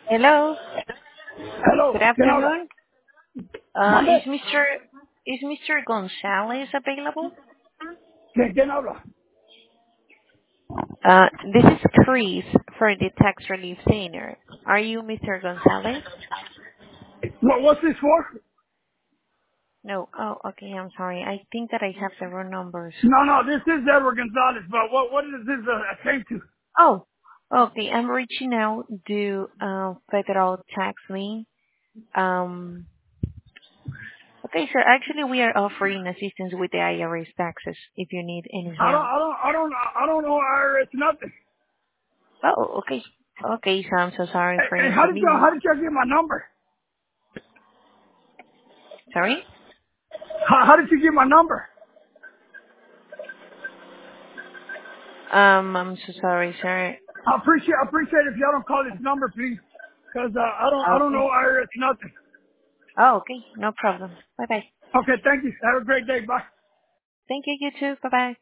Hello. Hello, Good ¿quién habla? afternoon. Uh, ¿Mande? is Mr. is Mr. Gonzalez available? ¿Quién habla? This is Chris for the Tax Relief Center. Are you Mr. Gonzalez? What's this for? No. Oh, okay. I'm sorry. I think that I have the wrong numbers. No, this is Edward Gonzalez, but what is this came to? Oh, okay. I'm reaching out to federal tax lien. Um, okay, sir. Actually, we are offering assistance with the IRS taxes if you need any I don't, help. I don't, I don't, I don't know IRS nothing. Oh, okay. Okay, so I'm so sorry for the Hey, inconvenience. how did y'all get my number? Sorry? How did you get my number? I'm so sorry, sir. I appreciate if y'all don't call this number, please, because I don't Okay. know IRS nothing. Oh, okay. No problem. Bye-bye. Okay, thank you. Have a great day. Bye. Thank you, you too. Bye-bye.